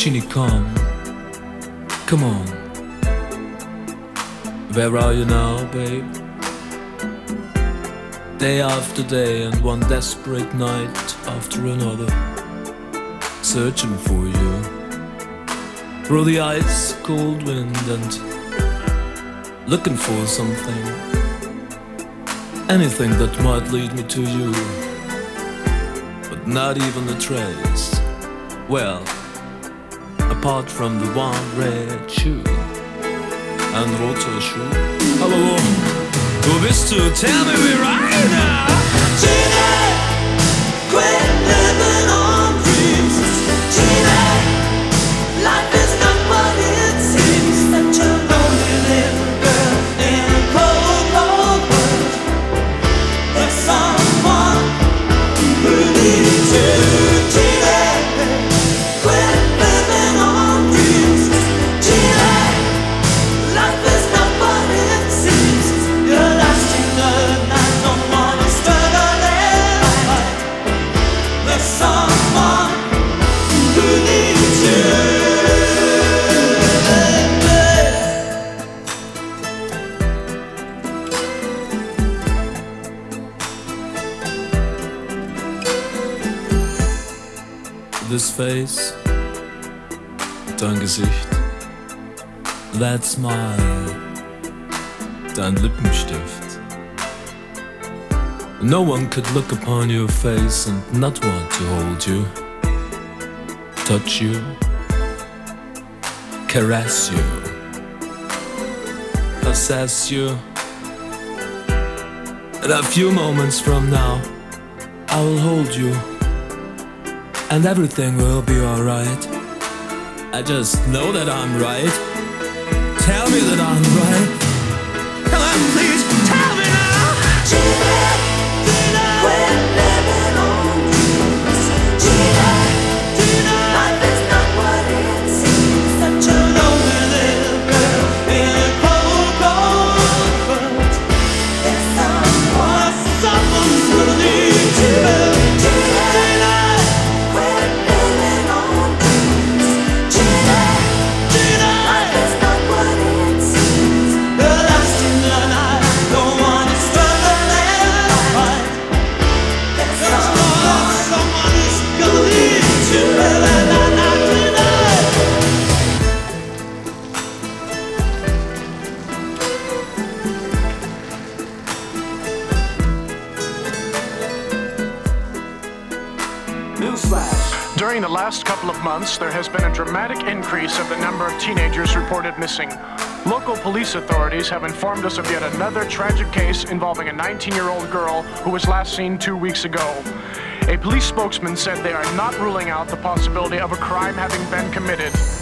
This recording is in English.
Genie, come on. Where are you now, babe? Day after day and one desperate night after another, searching for you through the ice cold wind and looking for something, anything that might lead me to you, but not even a trace. Well, apart from the one red shoe and roter shoe. Hallo, wo bist du? Tell me we're right now. Gina, quit living on dreams. Gina, life is not what it seems. Such a lonely little girl in a cold, cold world. There's someone who needs you. Gina, quit living on dreams. Gina, life is not what it seems. You're lost in the night, don't wanna struggle in life. There's someone who needs you. This face, dein Gesicht, that smile, dein Lippenstift. No one could look upon your face and not want to hold you, touch you, caress you, possess you. And a few moments from now, I will hold you, and everything will be alright. I just know that I'm right. Tell me that I'm right. Come on, please, tell me now. Gina, quit living on dreams. Gina, life is not what it seems. Such a lonely little girl in a cold, cold world. There's someone who needs you. Gina, quit living on dreams. Gina, life is not what it seems. You're lost in the night, don't wanna struggle and fight. There's someone who's gonna lead you. La, la, la, tonight. During the last couple of months, there has been a dramatic increase of the number of teenagers reported missing. Local police authorities have informed us of yet another tragic case involving a 19-year-old girl who was last seen 2 weeks ago. A police spokesman said they are not ruling out the possibility of a crime having been committed.